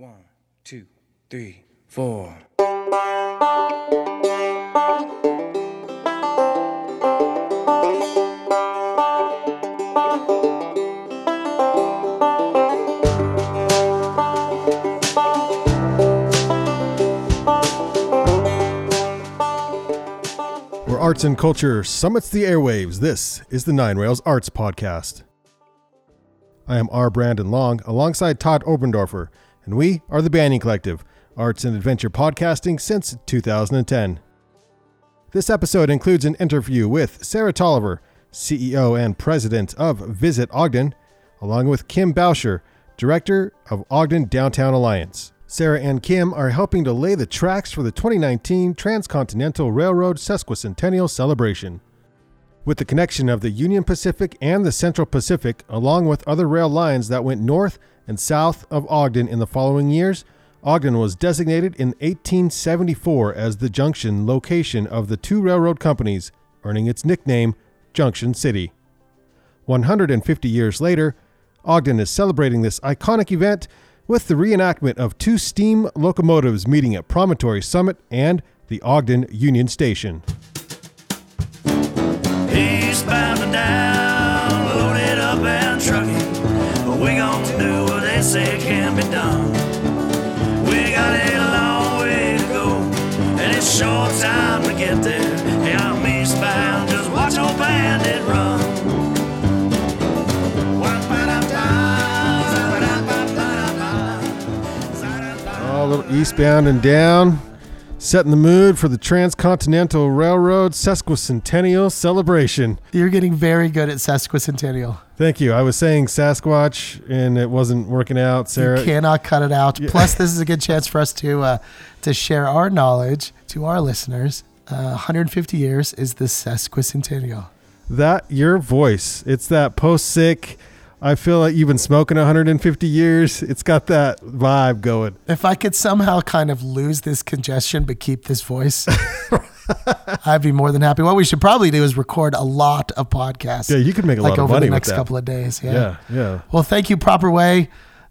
1, 2, 3, 4. Where arts and culture summits the airwaves, this is the Nine Rails Arts Podcast. I am R. Brandon Long, alongside Todd Obendorfer, and we are the Banyan Collective, arts and adventure podcasting since 2010. This episode includes an interview with Sarah Tolliver, CEO and President of Visit Ogden, along with Kim Boucher, Director of Ogden Downtown Alliance. Sarah and Kim are helping to lay the tracks for the 2019 Transcontinental Railroad Sesquicentennial Celebration. With the connection of the Union Pacific and the Central Pacific, along with other rail lines that went north and south of Ogden in the following years, Ogden was designated in 1874 as the junction location of the two railroad companies, earning its nickname Junction City. 150 years later, Ogden is celebrating this iconic event with the reenactment of two steam locomotives meeting at Promontory Summit and the Ogden Union Station. Eastbound and down, loaded up and trucking. We gonna do what they say can be done. We got a long way to go, and it's short time to get there. Hey, I'm eastbound, just watch old bandit run. A little eastbound and down, setting the mood for the Transcontinental Railroad Sesquicentennial Celebration. You're getting very good at sesquicentennial. Thank you. I was saying Sasquatch, and it wasn't working out, Sarah. You cannot cut it out. Yeah. Plus, this is a good chance for us to share our knowledge to our listeners. 150 years is the sesquicentennial. That, your voice. It's that post-sick, I feel like you've been smoking 150 years. It's got that vibe going. If I could somehow kind of lose this congestion but keep this voice, I'd be more than happy. What we should probably do is record a lot of podcasts. Yeah, you could make a lot of money with that. Like over the next couple of days. Yeah. Well, thank you, Proper Way.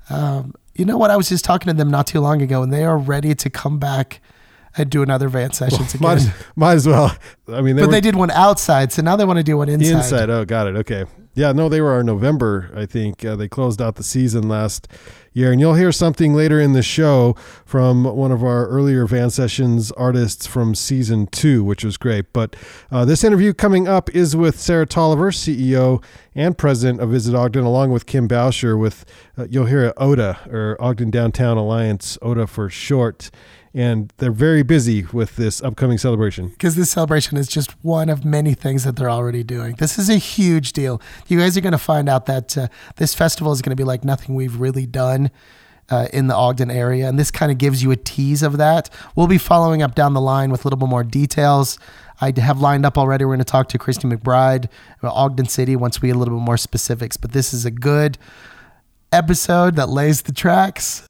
You know what? I was just talking to them not too long ago, and they are ready to come back and do another van sessions again. Might as well. I mean, they did one outside, so now they want to do one inside. Inside. Oh, got it. Okay. Yeah, no, they were in November, I think. They closed out the season last year. And you'll hear something later in the show from one of our earlier Van Sessions artists from season 2, which was great. But this interview coming up is with Sarah Tolliver, CEO and President of Visit Ogden, along with Kim Boucher with, you'll hear ODA, or Ogden Downtown Alliance, ODA for short. And they're very busy with this upcoming celebration. Because this celebration is just one of many things that they're already doing. This is a huge deal. You guys are going to find out that this festival is going to be like nothing we've really done in the Ogden area. And this kind of gives you a tease of that. We'll be following up down the line with a little bit more details. I have lined up already. We're going to talk to Christy McBride about Ogden City once we get a little bit more specifics. But this is a good episode that lays the tracks.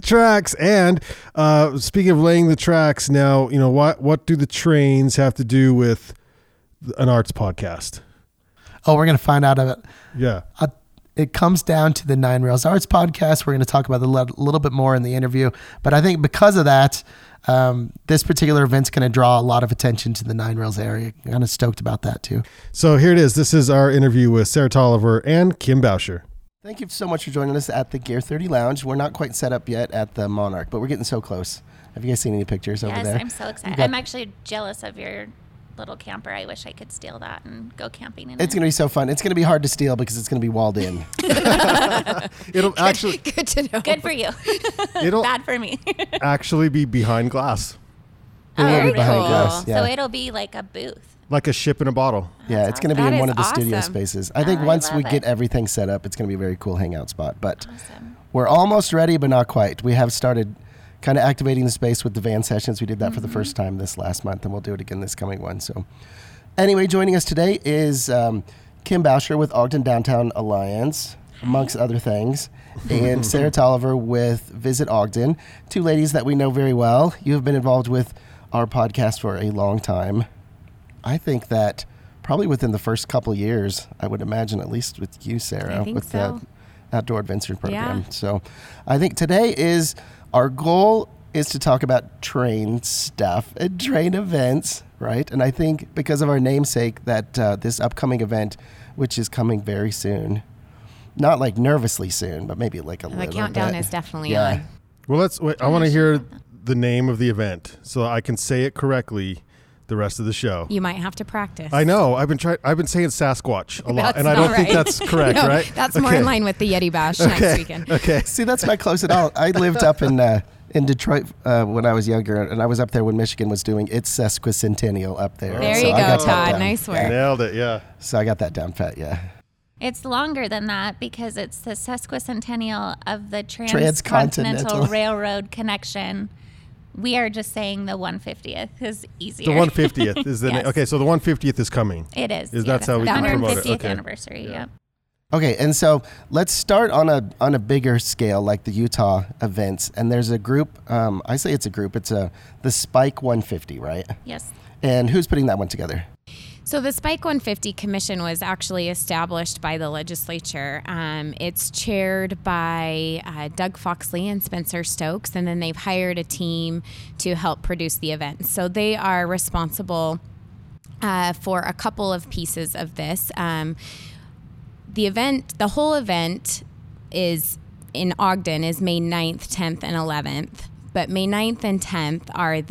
And speaking of laying the tracks, now, you know, what do the trains have to do with an arts podcast? Oh, we're going to find out of it. Yeah. It comes down to the Nine Rails Arts Podcast. We're going to talk about a little bit more in the interview. But I think because of that, this particular event's going to draw a lot of attention to the Nine Rails area. I'm kind of stoked about that too. So here it is. This is our interview with Sarah Tolliver and Kim Boucher. Thank you so much for joining us at the Gear 30 Lounge. We're not quite set up yet at the Monarch, but we're getting so close. Have you guys seen any pictures over there? Yes, I'm so excited. I'm actually jealous of your little camper. I wish I could steal that and go camping in it. It's going to be so fun. It's going to be hard to steal because it's going to be walled in. It'll actually... Good to know. Good for you. It'll bad for me. actually be behind glass. It will be behind cool. glass. Yeah. So it'll be like a booth. Like a ship in a bottle. Yeah, it's going to be in one of the studio awesome. spaces. I think once we get everything set up, it's going to be a very cool hangout spot. But awesome. We're almost ready, but not quite. We have started kind of activating the space with the van sessions. We did that for the first time this last month, and we'll do it again this coming one. So anyway, joining us today is Kim Boucher with Ogden Downtown Alliance, amongst other things, and Sarah Tolliver with Visit Ogden, two ladies that we know very well. You have been involved with our podcast for a long time. I think that probably within the first couple of years, I would imagine, at least with you, Sarah, with so. the Outdoor Adventure Program. Yeah. So I think today is Our goal is to talk about train stuff and train events, right? And I think because of our namesake that this upcoming event, which is coming very soon, not like nervously soon, but maybe like a little bit. The countdown is definitely on. Well, I want to hear the name of the event so I can say it correctly the rest of the show. You might have to practice. I know. I've been saying Sasquatch a lot, That's and I don't not think right. that's correct, No, right? That's more in line with the Yeti Bash next weekend. Okay. See, that's not close at all. I lived up in Detroit when I was younger, and I was up there when Michigan was doing its sesquicentennial up there. There So you I go, got that Todd. down. Nice work. Nailed it, yeah. So I got that down pat, yeah. It's longer than that because it's the sesquicentennial of the Transcontinental. Transcontinental Railroad connection. We are just saying the 150th is easier. The 150th is the Yes. Okay, so the 150th is coming. It is. That's how we the can promote it. 150th Okay. anniversary. Yeah. Okay, and so let's start on a bigger scale, like the Utah events. And there's a group. I say it's a group. It's the Spike 150, right? Yes. And who's putting that one together? So the Spike 150 Commission was actually established by the legislature. It's chaired by Doug Foxley and Spencer Stokes, and then they've hired a team to help produce the event. So they are responsible for a couple of pieces of this. The whole event is in Ogden is May 9th, 10th, and 11th. But May 9th and 10th are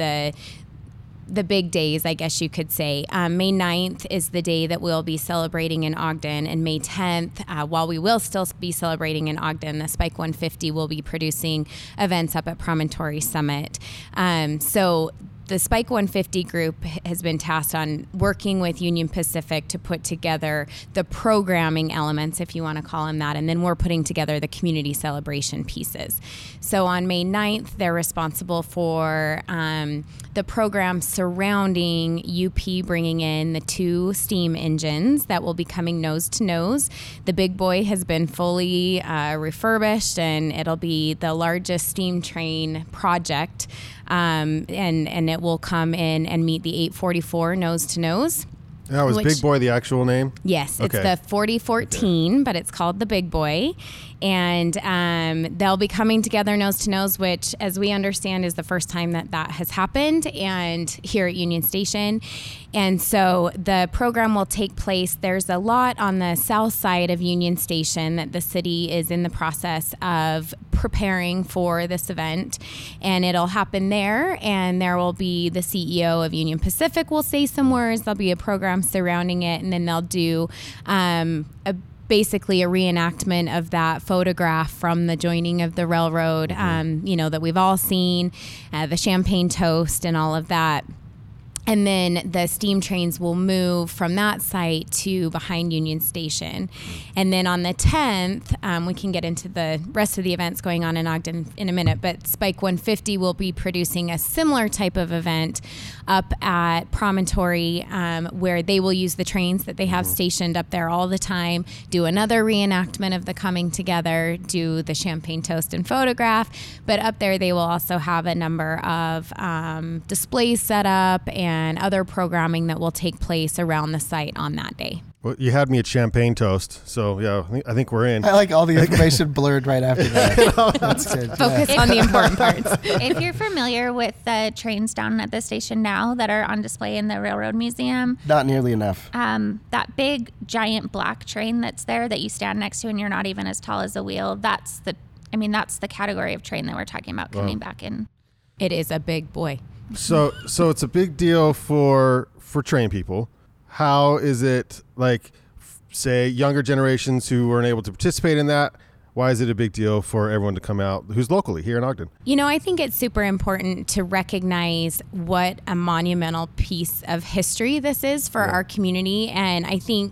the big days, I guess you could say. May 9th is the day that we'll be celebrating in Ogden, and May 10th, while we will still be celebrating in Ogden, the Spike 150 will be producing events up at Promontory Summit. So the Spike 150 group has been tasked on working with Union Pacific to put together the programming elements, if you want to call them that, and then we're putting together the community celebration pieces. So on May 9th, they're responsible for the program surrounding UP bringing in the 2 steam engines that will be coming nose to nose. The Big Boy has been fully refurbished, and it'll be the largest steam train project. And it will come in and meet the 844 nose to nose. That was Big Boy the actual name? Yes, it's Okay. the 4014, but it's called the Big Boy. And they'll be coming together nose to nose, which, as we understand, is the first time that has happened, and here at Union Station. And so the program will take place. There's a lot on the south side of Union Station that the city is in the process of preparing for this event, and it'll happen there. And there will be the CEO of Union Pacific will say some words. There'll be a program surrounding it, and then they'll do basically a reenactment of that photograph from the joining of the railroad, that we've all seen, the champagne toast and all of that. And then the steam trains will move from that site to behind Union Station. And then on the 10th, we can get into the rest of the events going on in Ogden in a minute, but Spike 150 will be producing a similar type of event up at Promontory, where they will use the trains that they have stationed up there all the time, do another reenactment of the coming together, do the champagne toast and photograph. But up there, they will also have a number of displays set up and other programming that will take place around the site on that day. Well, you had me at champagne toast, so yeah, I think we're in. I like all the information blurred right after that. That's good. Focus on the important parts. If you're familiar with the trains down at the station now that are on display in the Railroad Museum, Not nearly enough. that big giant black train that's there that you stand next to and you're not even as tall as a wheel, that's the category of train that we're talking about coming back in. It is a big boy. So it's a big deal for train people. How is it, like, say, younger generations who weren't able to participate in that? Why is it a big deal for everyone to come out who's locally here in Ogden? I think it's super important to recognize what a monumental piece of history this is for our community. And I think,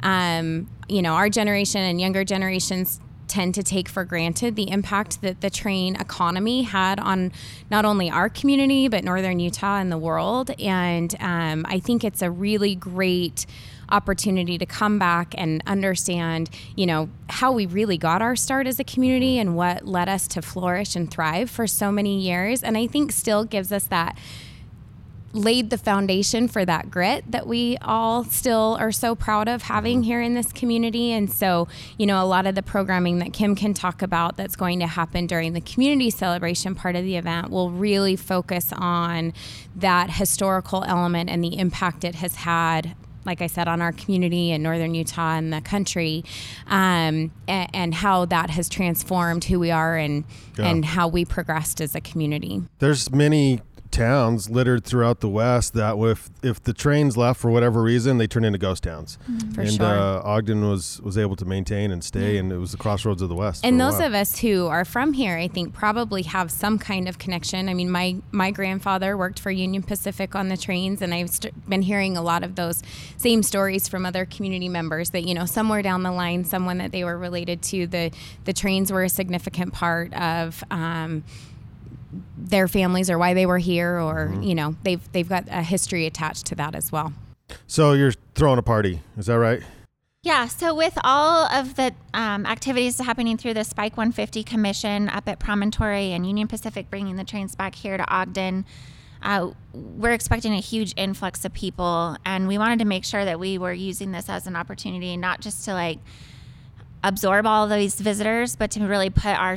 our generation and younger generations tend to take for granted the impact that the train economy had on not only our community, but northern Utah and the world. And I think it's a really great opportunity to come back and understand, how we really got our start as a community and what led us to flourish and thrive for so many years. And I think still gives us that laid the foundation for that grit that we all still are so proud of having here in this community. And so, a lot of the programming that Kim can talk about that's going to happen during the community celebration part of the event will really focus on that historical element and the impact it has had, like I said, on our community in northern Utah and the country, and how that has transformed who we are and how we progressed as a community. There's many towns littered throughout the West that if the trains left for whatever reason, they turn into ghost towns. For sure. Ogden was able to maintain and stay, and it was the crossroads of the West. And those of us who are from here, I think, probably have some kind of connection. I mean, my grandfather worked for Union Pacific on the trains, and I've been hearing a lot of those same stories from other community members that, somewhere down the line, someone that they were related to, the trains were a significant part of their families or why they were here, or they've got a history attached to that as well. So you're throwing a party, is that right? Yeah, so with all of the activities happening through the Spike 150 Commission up at Promontory and Union Pacific bringing the trains back here to Ogden, we're expecting a huge influx of people, and we wanted to make sure that we were using this as an opportunity not just to absorb all of these visitors, but to really put our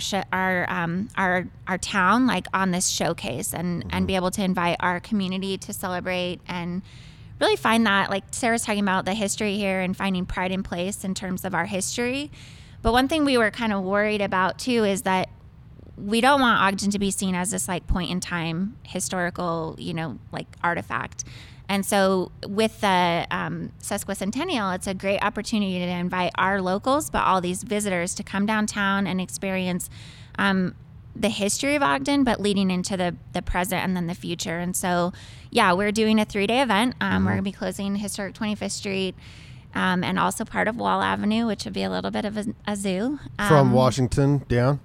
town on this showcase and be able to invite our community to celebrate and really find that, like Sarah's talking about, the history here and finding pride in place in terms of our history. But one thing we were kind of worried about too is that we don't want Ogden to be seen as this point in time historical, artifact. And so with the sesquicentennial, it's a great opportunity to invite our locals, but all these visitors to come downtown and experience the history of Ogden, but leading into the present and then the future. And so, we're doing a 3-day event. We're going to be closing historic 25th Street and also part of Wall Avenue, which would be a little bit of a zoo. From Washington down?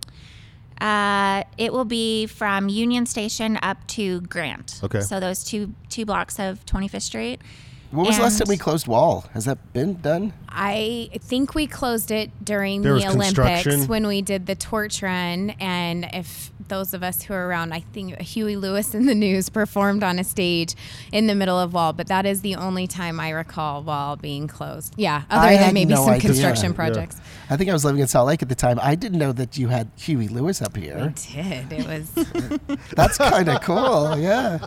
It will be from Union Station up to Grant. Okay. So those two blocks of 25th Street. When was the last time we closed Wall? Has that been done? I think we closed it during There the was Olympics construction. when we did the torch run. And if those of us who are around, I think Huey Lewis and the News performed on a stage in the middle of Wall. But that is the only time I recall Wall being closed. Yeah, other than maybe some construction projects. I think I was living in Salt Lake at the time. I didn't know that you had Huey Lewis up here. We did. It was... That's kind of cool, yeah.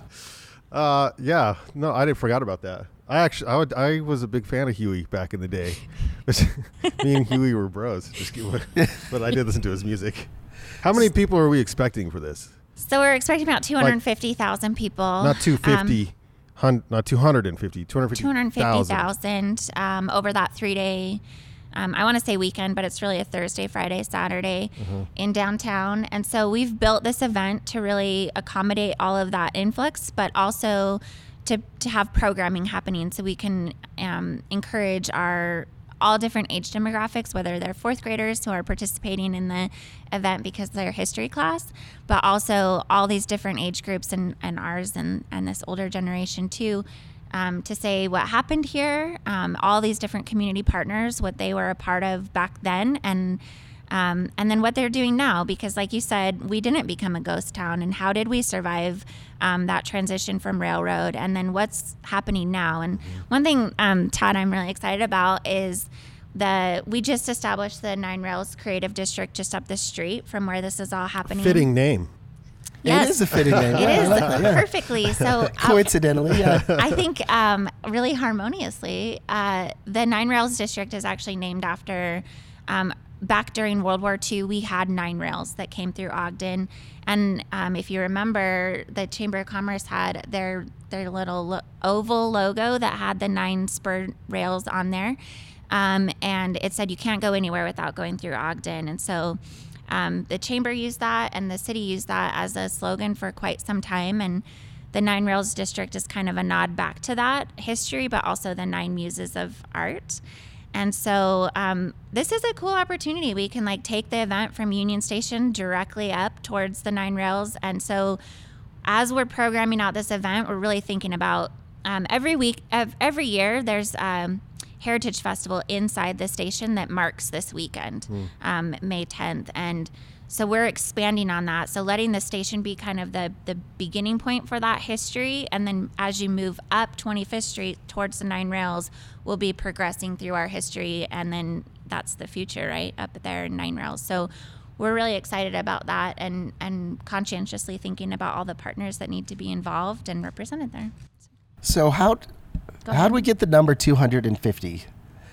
No, I forgot about that. I was a big fan of Huey back in the day. Me and Huey were bros. But I did listen to his music. How many people are we expecting for this? So we're expecting about 250,000 people. Not 250, not 250, 250,000 over that 3-day, I want to say weekend, but it's really a Thursday, Friday, Saturday in downtown. And so we've built this event to really accommodate all of that influx, but also to have programming happening so we can encourage all different age demographics, whether they're fourth graders who are participating in the event because they're history class, but also all these different age groups and ours and this older generation too, to say what happened here, all these different community partners, what they were a part of back then, and then what they're doing now, because like you said, we didn't become a ghost town, and how did we survive that transition from railroad, and then what's happening now. And one thing, Todd, I'm really excited about is we just established the Nine Rails Creative District just up the street from where this is all happening. Fitting name. Yes. It is a fitting name. It is perfectly. So coincidentally, yeah. I think really harmoniously, the Nine Rails District is actually named after. Back during World War II, we had 9 rails that came through Ogden, and if you remember, the Chamber of Commerce had their little oval logo that had the 9 spur rails on there, and it said you can't go anywhere without going through Ogden. And so the Chamber used that, and the city used that as a slogan for quite some time. And the Nine Rails District is kind of a nod back to that history, but also the 9 muses of art. And so this is a cool opportunity. We can take the event from Union Station directly up towards the 9 rails. And so as we're programming out this event, we're really thinking about every year there's Heritage Festival inside the station that marks this weekend, May 10th. And So we're expanding on that. So letting the station be kind of the beginning point for that history. And then as you move up 25th Street towards the 9 Rails, we'll be progressing through our history. And then that's the future, right? Up there in 9 Rails. So we're really excited about that and conscientiously thinking about all the partners that need to be involved and represented there. So how do we get the number 250?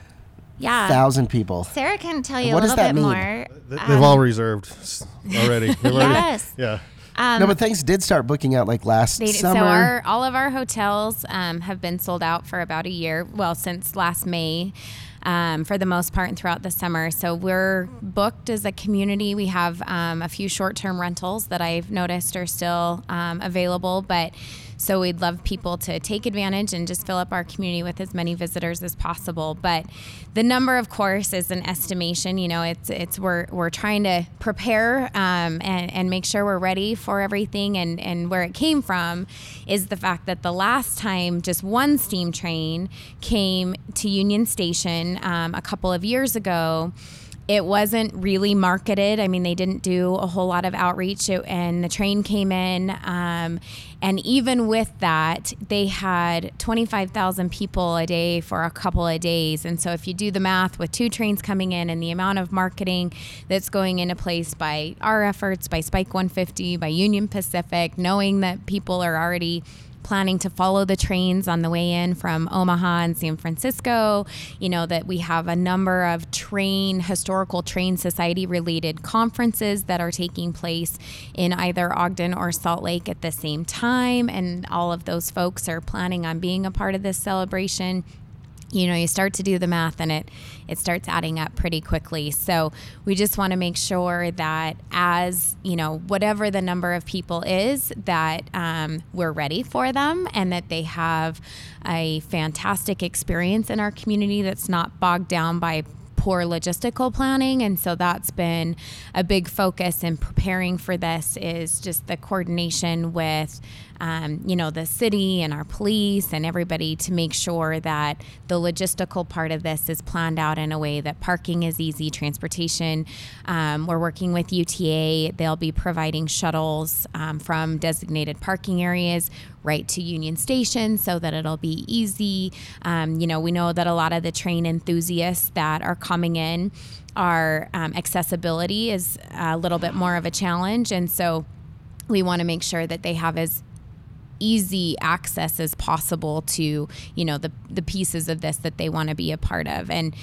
Yeah. 1,000 people. Sarah can tell you What a does little bit that mean? more. They've all reserved already. Yes. Yeah. No, but things did start booking out like last summer. So all of our hotels have been sold out for about a year. Well, since last May. For the most part and throughout the summer. So we're booked as a community. We have a few short-term rentals that I've noticed are still available, but so we'd love people to take advantage and just fill up our community with as many visitors as possible. But the number, of course, is an estimation. You know, it's we're trying to prepare and make sure we're ready for everything. And where it came from is the fact that the last time just one steam train came to Union Station a couple of years ago, it wasn't really marketed. I mean, they didn't do a whole lot of outreach, and the train came in. And even with that, they had 25,000 people a day for a couple of days. And so if you do the math with 2 trains coming in and the amount of marketing that's going into place by our efforts, by Spike 150, by Union Pacific, knowing that people are already planning to follow the trains on the way in from Omaha and San Francisco, you know, that we have a number of historical train society related conferences that are taking place in either Ogden or Salt Lake at the same time. And all of those folks are planning on being a part of this celebration. You know, you start to do the math and it starts adding up pretty quickly. So we just want to make sure that as, you know, whatever the number of people is, that we're ready for them and that they have a fantastic experience in our community that's not bogged down by poor logistical planning. And so that's been a big focus in preparing for this, is just the coordination with you know, the city and our police and everybody to make sure that the logistical part of this is planned out in a way that parking is easy, transportation. We're working with UTA. They'll be providing shuttles from designated parking areas right to Union Station so that it'll be easy. You know, we know that a lot of the train enthusiasts that are coming in are accessibility is a little bit more of a challenge. And so we want to make sure that they have as easy access as possible to, you know, the pieces of this that they want to be a part of. And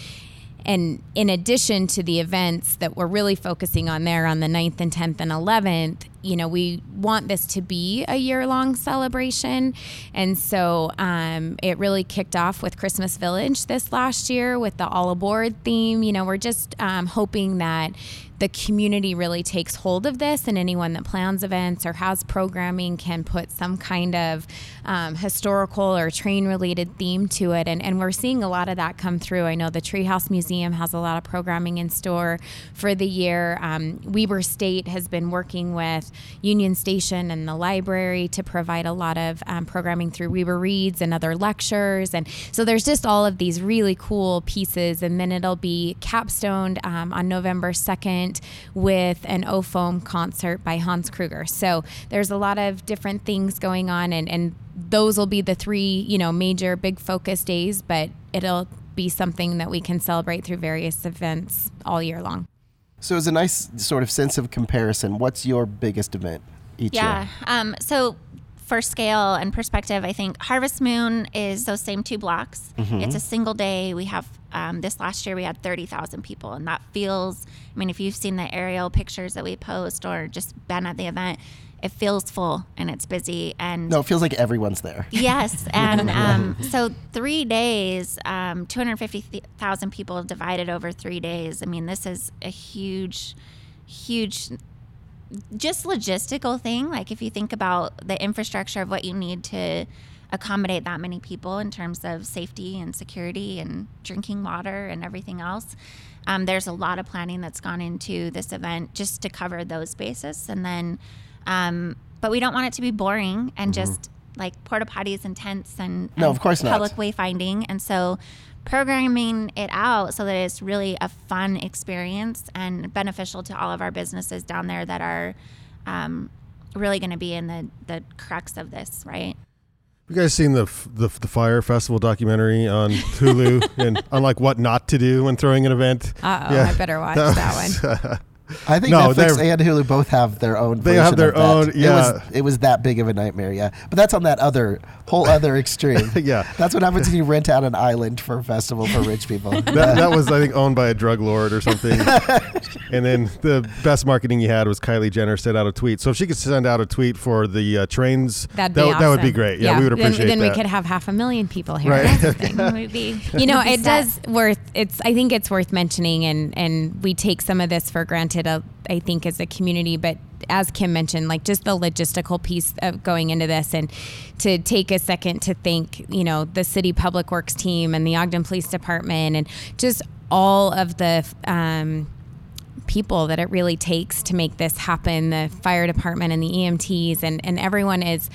in addition to the events that we're really focusing on there on the 9th and 10th and 11th, you know, we want this to be a year-long celebration. And so it really kicked off with Christmas Village this last year with the All Aboard theme. You know, we're just hoping that the community really takes hold of this, and anyone that plans events or has programming can put some kind of historical or train-related theme to it. And we're seeing a lot of that come through. I know the Treehouse Museum has a lot of programming in store for the year. Weber State has been working with Union Station and the library to provide a lot of programming through Weber Reads and other lectures. And so there's just all of these really cool pieces. And then it'll be capstoned on November 2nd with an O-Foam concert by Hans Kruger. So there's a lot of different things going on, and those will be the 3, you know, major big focus days, but it'll be something that we can celebrate through various events all year long. So as a nice sort of sense of comparison, what's your biggest event each year? So for scale and perspective, I think Harvest Moon is those same 2 blocks. Mm-hmm. It's a single day. We have this last year we had 30,000 people, and that feels, I mean, if you've seen the aerial pictures that we post or just been at the event, it feels full and it's busy. And no, it feels like everyone's there. Yes. And so 3 days, 250,000 people divided over 3 days. I mean, this is a huge just logistical thing. Like if you think about the infrastructure of what you need to accommodate that many people in terms of safety and security and drinking water and everything else, there's a lot of planning that's gone into this event just to cover those bases. And then, but we don't want it to be boring and just like porta potties and tents and No, of course not. public wayfinding. And so programming it out so that it's really a fun experience and beneficial to all of our businesses down there that are really going to be in the crux of this, right? You guys seen the Fire Festival documentary on Hulu and on like what not to do when throwing an event? I better watch that one. I think Netflix and Hulu both have their own. They have their own. Yeah, it was that big of a nightmare. Yeah, but that's on that whole other extreme. Yeah, that's what happens when you rent out an island for a festival for rich people. that was, I think, owned by a drug lord or something. And then the best marketing you had was Kylie Jenner sent out a tweet. So if she could send out a tweet for the trains, that'd be awesome. That would be great. Yeah, we would appreciate then that. we could have 500,000 people here. Right. I think it's worth mentioning, and we take some of this for granted, I think, as a community, but as Kim mentioned, like just the logistical piece of going into this, and to take a second to thank, the city public works team and the Ogden Police Department and just all of the people that it really takes to make this happen, the fire department and the EMTs, and everyone is,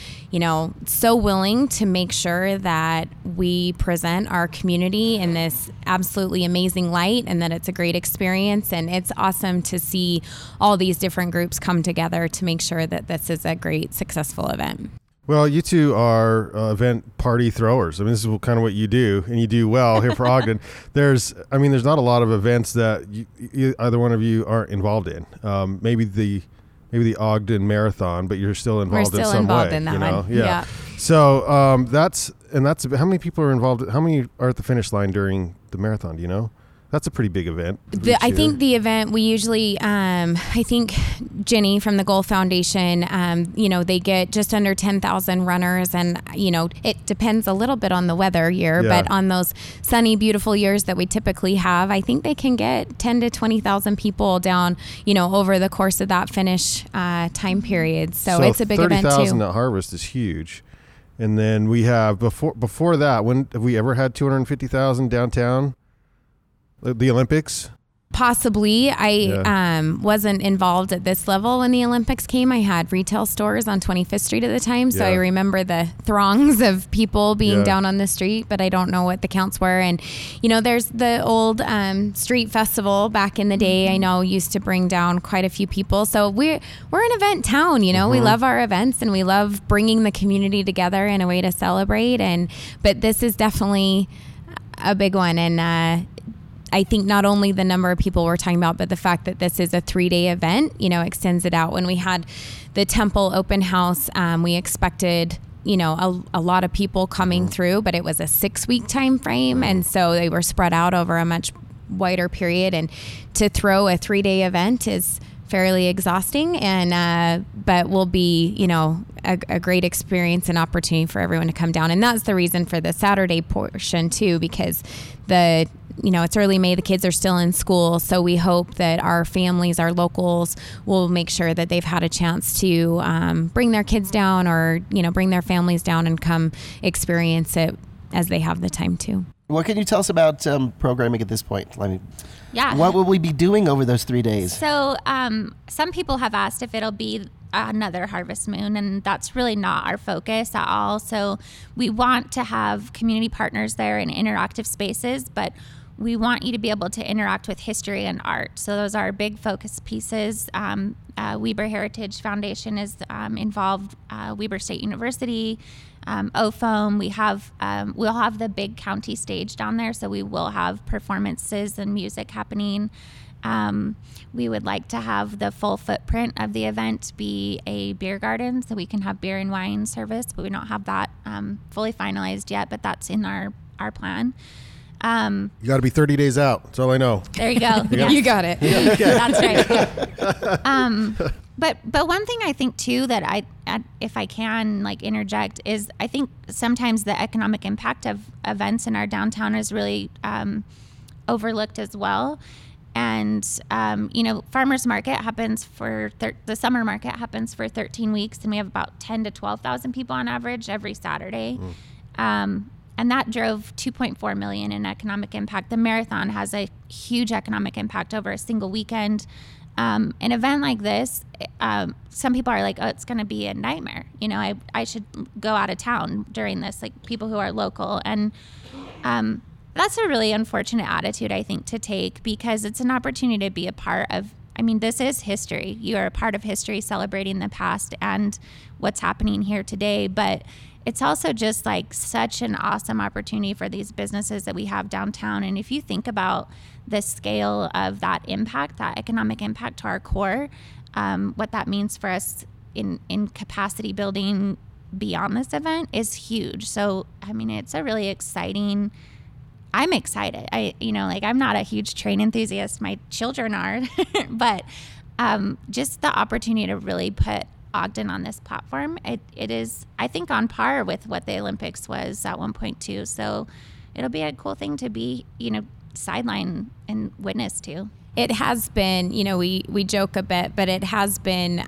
so willing to make sure that we present our community in this absolutely amazing light and that it's a great experience. And it's awesome to see all these different groups come together to make sure that this is a great, successful event. Well, you two are event party throwers. I mean, this is kind of what you do, and you do well here for Ogden. There's not a lot of events that either one of you aren't involved in. Maybe the Ogden Marathon, but you're still involved in some way. We're still involved in that one. Yeah. So that's how many people are involved? How many are at the finish line during the marathon? Do you know? That's a pretty big event. I think the event, we usually, I think Jenny from the Goal Foundation, they get just under 10,000 runners. And, it depends a little bit on the weather year, but on those sunny, beautiful years that we typically have, I think they can get 10 to 20,000 people down, over the course of that finish time period. So it's a big event too. 30,000 at Harvest is huge. And then we have, before that, when have we ever had 250,000 downtown? The Olympics? Possibly. I wasn't involved at this level when the Olympics came. I had retail stores on 25th Street at the time, so I remember the throngs of people being down on the street, but I don't know what the counts were. And, there's the old street festival back in the day, I know used to bring down quite a few people. So we're an event town, we love our events and we love bringing the community together in a way to celebrate. But this is definitely a big one. And, I think not only the number of people we're talking about, but the fact that this is a 3-day event, extends it out. When we had the Temple open house, we expected, a lot of people coming through, but it was a 6-week time frame. And so they were spread out over a much wider period. And to throw a 3-day event is fairly exhausting, and but will be, a great experience and opportunity for everyone to come down. And that's the reason for the Saturday portion too, because it's early May, the kids are still in school. So we hope that our families, our locals, will make sure that they've had a chance to bring their kids down or, bring their families down and come experience it as they have the time to. What can you tell us about programming at this point? Yeah. What will we be doing over those 3 days? So some people have asked if it'll be another Harvest Moon, and that's really not our focus at all. So we want to have community partners there in interactive spaces, but we want you to be able to interact with history and art. So those are big focus pieces. Weber Heritage Foundation is involved, Weber State University, OFOM. We'll have the big county stage down there, so we will have performances and music happening. We would like to have the full footprint of the event be a beer garden, so we can have beer and wine service, but we don't have that fully finalized yet, but that's in our plan. You got to be 30 days out. That's all I know. There you go. You got it. That's right. But one thing I think too that if I can interject is I think sometimes the economic impact of events in our downtown is really overlooked as well. And farmers market happens the summer market happens for 13 weeks, and we have about 10 to 12,000 people on average every Saturday. And that drove $2.4 million in economic impact. The marathon has a huge economic impact over a single weekend. an event like this, some people are like, oh, it's going to be a nightmare. You know, I should go out of town during this, like people who are local. And that's a really unfortunate attitude, I think, to take, because it's an opportunity to be a part of, I mean, this is history. You are a part of history, celebrating the past and what's happening here today. But it's also just like such an awesome opportunity for these businesses that we have downtown. And if you think about the scale of that impact, that economic impact to our core, what that means for us in capacity building beyond this event is huge. So, I mean, it's a really exciting, I'm excited. I'm not a huge train enthusiast. My children are, but just the opportunity to really put Ogden on this platform, it is, I think, on par with what the Olympics was at 1.2. So it'll be a cool thing to be, sideline and witness to. It has been, we joke a bit, but it has been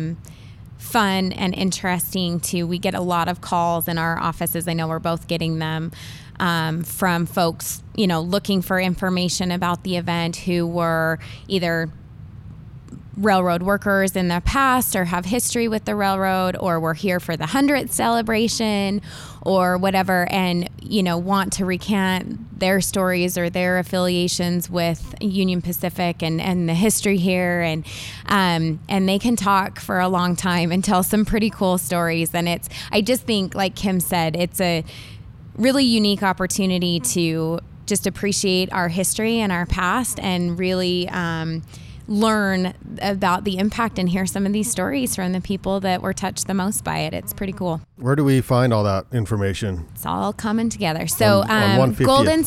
fun and interesting too. We get a lot of calls in our offices. I know we're both getting them from folks, looking for information about the event who were either railroad workers in the past or have history with the railroad, or were here for the 100th celebration or whatever, and want to recant their stories or their affiliations with Union Pacific and the history here, and they can talk for a long time and tell some pretty cool stories. And I just think, like Kim said, it's a really unique opportunity to just appreciate our history and our past, and really learn about the impact and hear some of these stories from the people that were touched the most by it. It's pretty cool. Where do we find all that information? It's all coming together. So on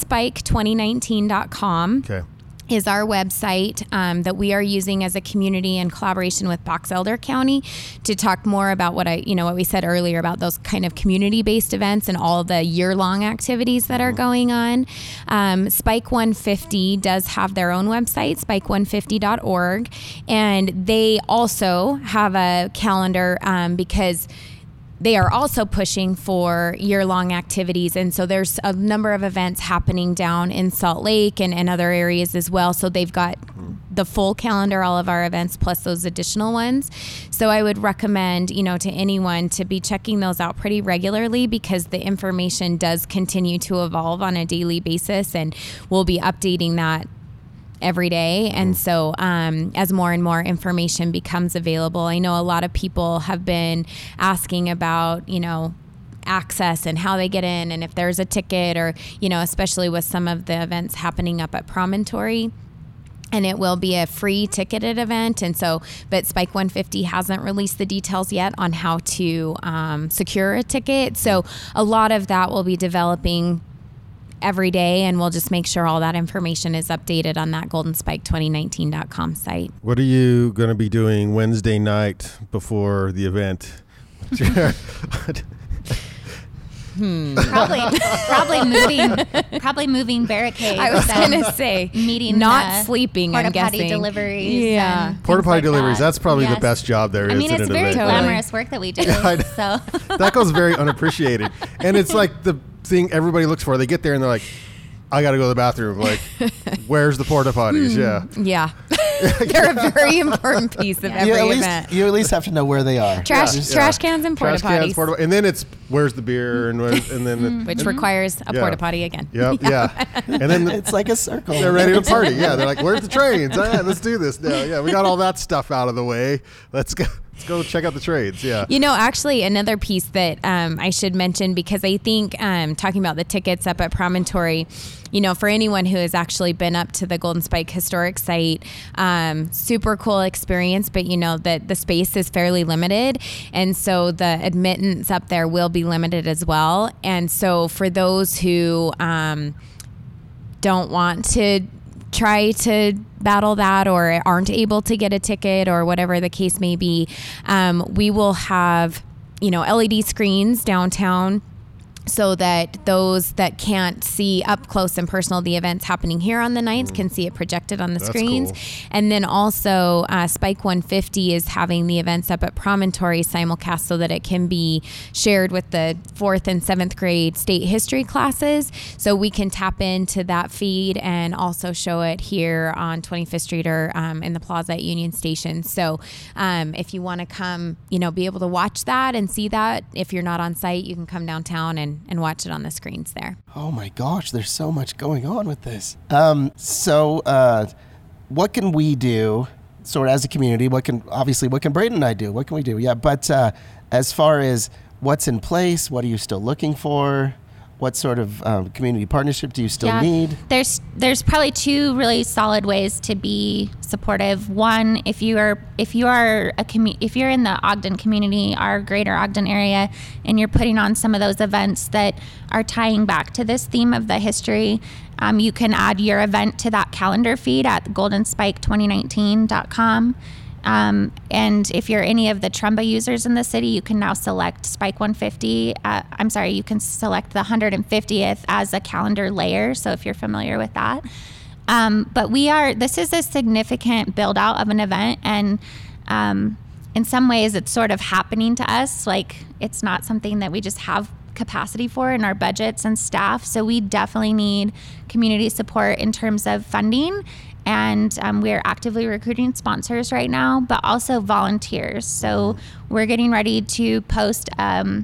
goldenspike2019.com Okay. is our website that we are using as a community in collaboration with Box Elder County to talk more about what we said earlier about those kind of community-based events and all the year-long activities that are going on. Spike 150 does have their own website, spike150.org, and they also have a calendar because they are also pushing for year-long activities. And so there's a number of events happening down in Salt Lake and other areas as well. So they've got the full calendar, all of our events, plus those additional ones. So I would recommend, to anyone to be checking those out pretty regularly, because the information does continue to evolve on a daily basis, and we'll be updating that every day. And so as more and more information becomes available, I know a lot of people have been asking about, access and how they get in, and if there's a ticket, or, especially with some of the events happening up at Promontory. And it will be a free ticketed event. And so, but Spike 150 hasn't released the details yet on how to secure a ticket. So a lot of that will be developing every day, and we'll just make sure all that information is updated on that goldenspike2019.com site. What are you going to be doing Wednesday night before the event? Probably moving barricades. I was going to say, meeting, not sleeping. I'm guessing porta potty deliveries. Yeah, porta potty deliveries. That's probably the best job there is. I mean, it's very event. glamorous work that we do. So that goes very unappreciated, and it's like the thing everybody looks for. They get there and they're like, I got to go to the bathroom. Like, where's the porta potties? Yeah. They're a very important piece of every event. You at least have to know where they are. Trash cans and porta potties. And then it's, where's the beer? And then which requires a porta potty again. Yep, yeah. And then it's like a circle. They're ready to party. Yeah, they're like, where's the trains? Let's do this now. Yeah, we got all that stuff out of the way. Let's go check out the trades. Yeah. Actually, another piece that I should mention, because I think talking about the tickets up at Promontory, for anyone who has actually been up to the Golden Spike Historic Site, super cool experience, but that the space is fairly limited. And so the admittance up there will be limited as well. And so for those who don't want to try to battle that, or aren't able to get a ticket, or whatever the case may be, we will have LED screens downtown so that those that can't see up close and personal the events happening here on the nights can see it projected on the screens. Cool. And then also Spike 150 is having the events up at Promontory simulcast so that it can be shared with the 4th and 7th grade state history classes. So we can tap into that feed and also show it here on 25th Street or in the plaza at Union Station. So if you want to come, be able to watch that and see that, if you're not on site, you can come downtown and watch it on the screens there. Oh my gosh, there's so much going on with this. What can we do sort of as a community? What can Braden and I do? What can we do? Yeah, but as far as what's in place, what are you still looking for? What sort of community partnership do you still need? There's probably two really solid ways to be supportive. One, if you're in the Ogden community, our greater Ogden area, and you're putting on some of those events that are tying back to this theme of the history, you can add your event to that calendar feed at goldenspike2019.com. And if you're any of the Trumba users in the city, you can now select Spike 150. You can select the 150th as a calendar layer. So if you're familiar with that. But this is a significant build out of an event. And in some ways it's sort of happening to us. Like it's not something that we just have capacity for in our budgets and staff. So we definitely need community support in terms of funding. And we're actively recruiting sponsors right now, but also volunteers. So we're getting ready to post a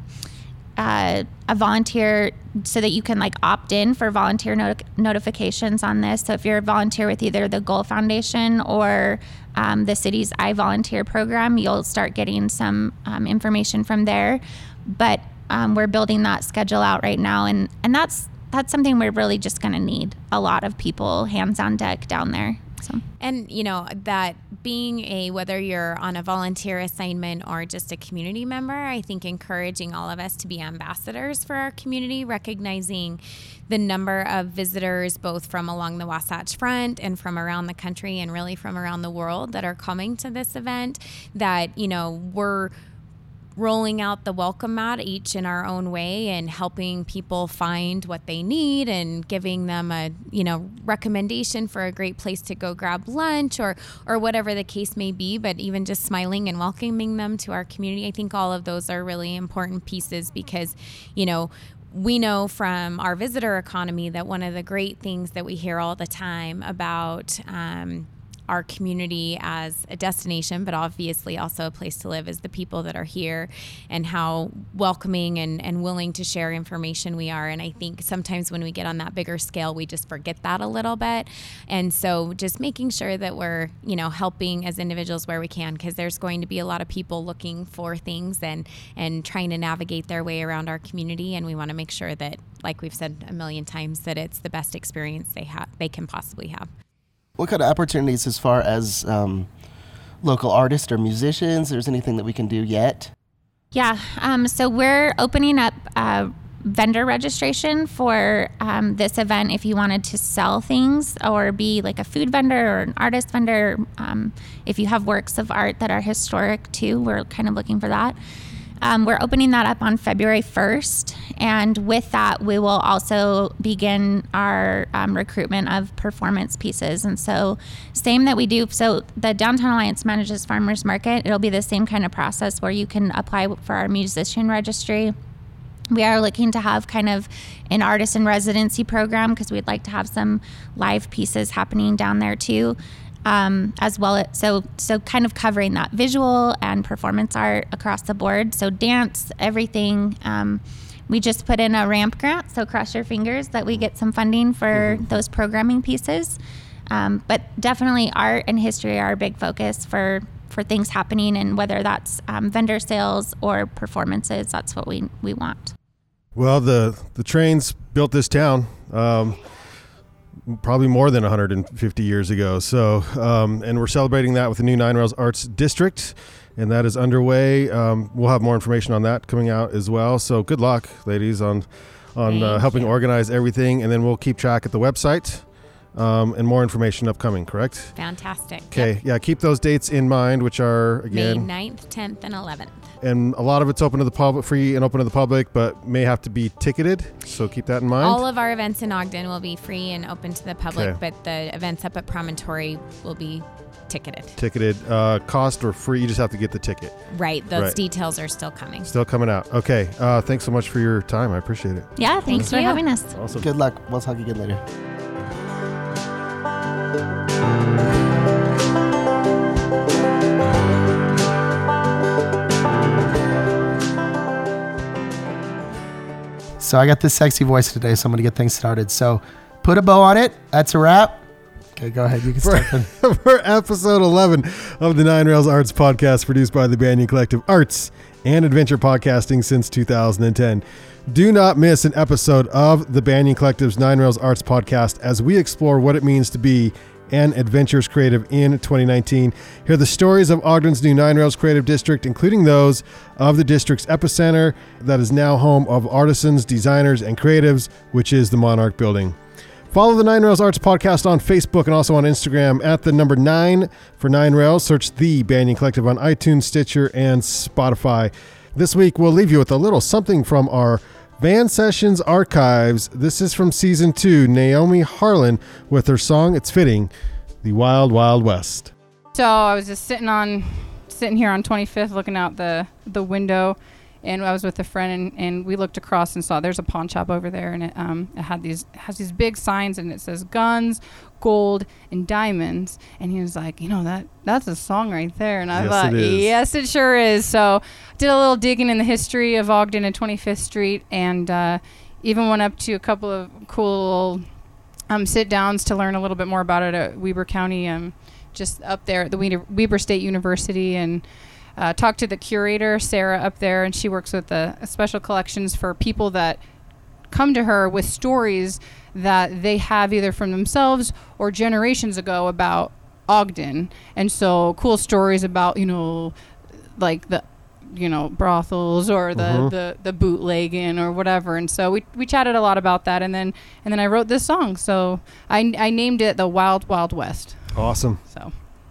volunteer so that you can opt in for volunteer notifications on this. So if you're a volunteer with either the Goal Foundation or the city's I Volunteer program, you'll start getting some information from there. But we're building that schedule out right now, and that's something we're really just going to need a lot of people hands on deck down there. So. And that being whether you're on a volunteer assignment or just a community member, I think encouraging all of us to be ambassadors for our community, recognizing the number of visitors both from along the Wasatch Front and from around the country and really from around the world that are coming to this event, that we're rolling out the welcome mat each in our own way and helping people find what they need and giving them a recommendation for a great place to go grab lunch or whatever the case may be, but even just smiling and welcoming them to our community. I think all of those are really important pieces because we know from our visitor economy that one of the great things that we hear all the time about our community as a destination, but obviously also a place to live, is the people that are here and how welcoming and willing to share information we are. And I think sometimes when we get on that bigger scale, we just forget that a little bit. And so just making sure that we're, helping as individuals where we can, because there's going to be a lot of people looking for things and trying to navigate their way around our community. And we want to make sure that, like we've said a million times, that it's the best experience they can possibly have. What kind of opportunities as far as local artists or musicians? There's anything that we can do yet? Yeah, so we're opening up vendor registration for this event if you wanted to sell things or be like a food vendor or an artist vendor. If you have works of art that are historic too, we're kind of looking for that. We're opening that up on February 1st. And with that, we will also begin our recruitment of performance pieces. And so same that we do. So the Downtown Alliance manages Farmers Market. It'll be the same kind of process where you can apply for our musician registry. We are looking to have kind of an artist in residency program because we'd like to have some live pieces happening down there too. As well. So kind of covering that visual and performance art across the board. So dance, everything. We just put in a ramp grant, so cross your fingers that we get some funding for those programming pieces. But definitely art and history are a big focus for things happening, and whether that's vendor sales or performances, that's what we want. Well, the trains built this town. Probably more than 150 years ago. So, and we're celebrating that with the new Nine Rails Arts District, and that is underway. We'll have more information on that coming out as well. So good luck, ladies, on helping organize everything. And then we'll keep track at the website and more information upcoming, correct? Fantastic. Okay, yeah, keep those dates in mind, which are, again... May 9th, 10th, and 11th. And a lot of it's open to the public, free and open to the public, but may have to be ticketed, so keep that in mind. All of our events in Ogden will be free and open to the public, Okay. but the events up at Promontory will be ticketed. Ticketed, cost or free, you just have to get the ticket. Right, those Right. details are still coming. Still coming out. Okay, thanks so much for your time. I appreciate it. Yeah, thanks for you. having us. Awesome. Good luck. We'll talk again later. So I got this sexy voice today, so I'm going to get things started. So put a bow on it. That's a wrap. Okay, go ahead. You can start. For episode 11 of the Nine Rails Arts Podcast, produced by the Banyan Collective Arts and Adventure Podcasting since 2010. Do not miss an episode of the Banyan Collective's Nine Rails Arts Podcast as we explore what it means to be an adventures creative in 2019. Hear the stories of Ogden's new Nine Rails Creative District, including those of the district's epicenter that is now home of artisans, designers, and creatives, which is the Monarch Building. Follow the Nine Rails Arts Podcast on Facebook and also on Instagram at the number 9 for Nine Rails. Search the Banyan Collective on iTunes, Stitcher, and Spotify. This week, we'll leave you with a little something from our Van Sessions archives. This is from season 2, Naomi Harlan with her song, It's Fitting, The Wild Wild West. So I was just sitting here on 25th looking out the window, and I was with a friend, and we looked across and saw there's a pawn shop over there, and it has these big signs, and it says guns, gold, and diamonds. And he was like, that's a song right there. And I Yes, thought, it is. yes, it sure is. So did a little digging in the history of Ogden and 25th Street, and even went up to a couple of cool sit downs to learn a little bit more about it at Weber County, just up there at the Weber State University, and talked to the curator, Sarah, up there, and she works with the special collections for people that come to her with stories that they have either from themselves or generations ago about Ogden. And so cool stories about, like the, brothels or the bootlegging or whatever. And so we chatted a lot about that. And then I wrote this song. So I named it The Wild Wild West. Awesome. So.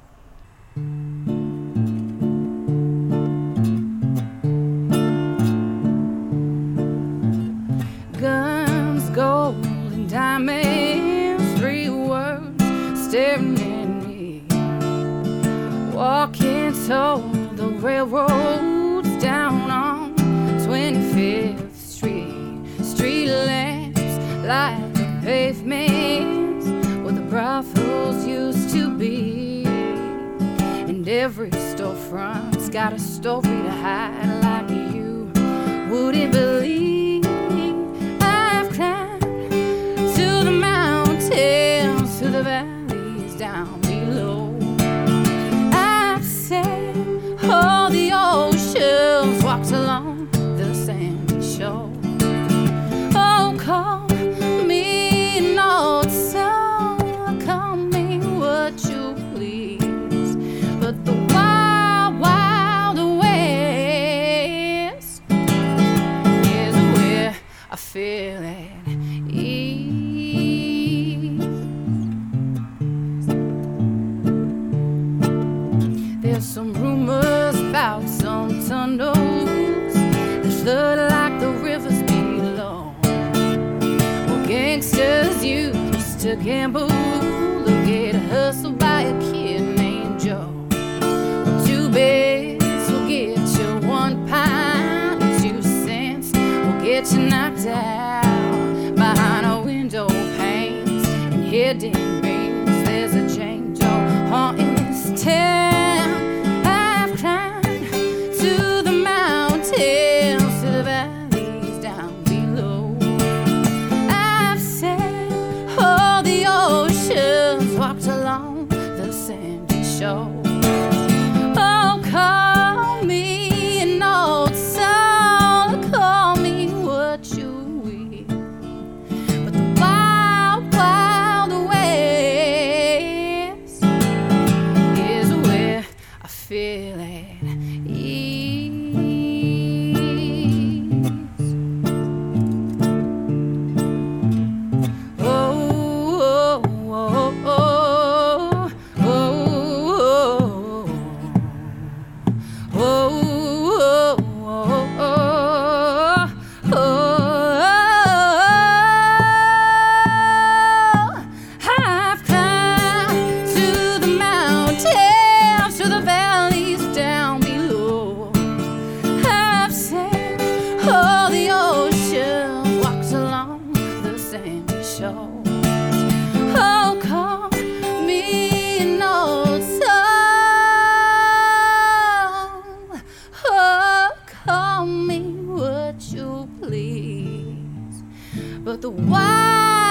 Guns, gold, and diamonds, 3 words staring at me. Walking toward the railroads down on 25th Street. Street lamps light the pavements where the brothels used to be. And every storefront's got a story to hide like you wouldn't believe. To the mountains, to the valleys down below. I've said all the oceans, walked along the sandy shore. Oh, call me an old soul, call me what you please, but the wild, wild west is where I feel at ease. There's some rumors about some tunnels that flood like the rivers below. Well, gangsters used to gamble or get hustled by a kid named Joe. Well, 2 beds will get you 1 pint, 2 cents will get you knocked out behind a window panes and hidden beams. There's a Jane Doe haunting this town. I've climbed to the mountains, to the valleys down below. I've said all the oceans, walked along the sandy shore. Oh, call me an old soul, call me what you will, but the wild, wild west Oh, the ocean walks along the sandy shore. Oh, call me an old song. Oh, call me what you please. But the wild